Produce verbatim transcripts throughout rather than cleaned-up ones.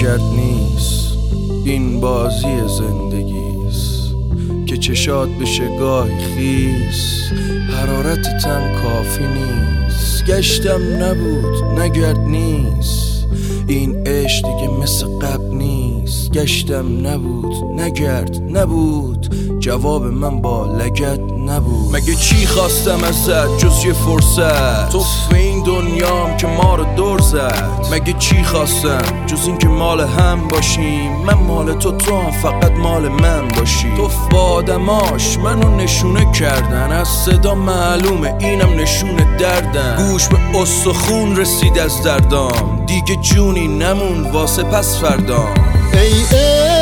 نگرد نیست، این بازی زندگیست که چشات بشه گاهی خیس، حرارتتم کافی نیست. گشتم نبود نگرد نیست، این عشق دیگه مثل قبل نیست. گشتم نبود نگرد نبود، جواب من با لگد نبود. مگه چی خواستم ازت جز یه فرصت؟ تو به این دنیام که ما رو دور زد. مگه چی خواستم جز این که مال هم باشیم؟ من مال تو، تو هم فقط مال من باشی. تو با آدماش منو نشونه کردن، از صدا معلومه اینم نشونه دردن. گوش به استخون رسید از دردام، دیگه جونی نمون واسه پس فردام. ای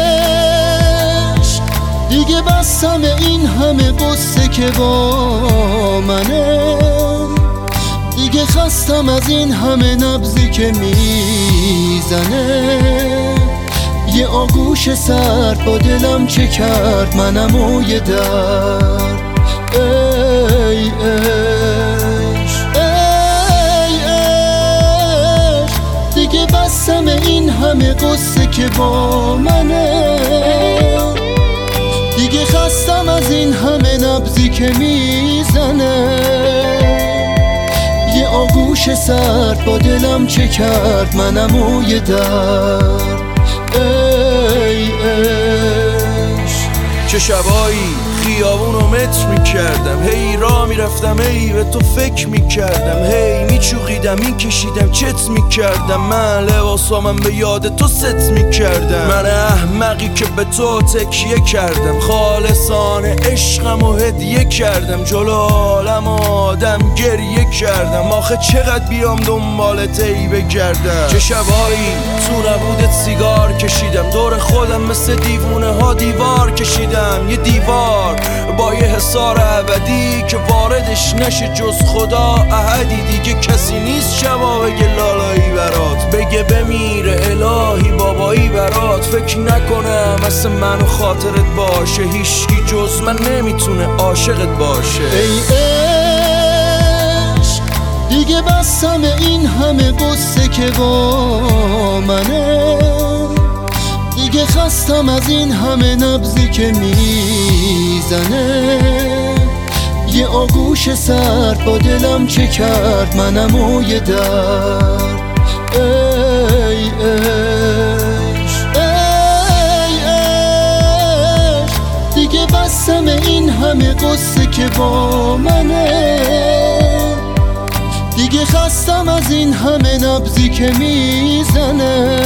عشق دیگه بستم این همه قصه که با منه، دیگه خستم از این همه نبضی که میزنه. یه آغوش سرد با دلم چه کرد منم و یه درد. ای عشق ای عشق دیگه بستم این همه قصه که با منه، دیگه خستم از این همه نبضی که میزنه. یه آغوش سرد با دلم چه کرد منم و یه درد. ای عشق چه شبایی خیابونو متر میکردم، هی را میرفتم هی به تو فکر میکردم، هی میچوقیدم میکشیدم چت میکردم. من لباسامم به یاد تو ست میکردم، من احمقی که به تو تکیه کردم. خالصانه عشقم و هدیه کردم، جلو عالم آدم گریه کردم. آخه چقدر بیام دنبالت ای بگردم. چه شبایی تو نبودت سیگار کشیدم، دور خودم مثل دیوونه ها دیوار کشیدم. یه دیوار با یه حصار ابدی که واردش نشه جز خدا احدی. دیگه کسی نیست شبا بگه لالایی برات، بگه بمیره الهی بابایی برات. فکر نکنم مثل من و خاطرت باشه، هیچکی جز من نمیتونه عاشقت باشه. ای عشق دیگه بستم این همه قصه که با منه، دیگه خستم از این همه نبضی که میزنه. یه آغوش سرد با دلم چه کرد منم و یه درد. ای عشق ای عشق دیگه بستم این همه قصه که با منه، دیگه خستم از این همه نبضی که میزنه.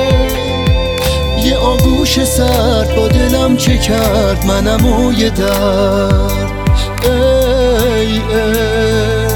یه آغوش سرد با دلم چه کرد منم و یه درد. ای ای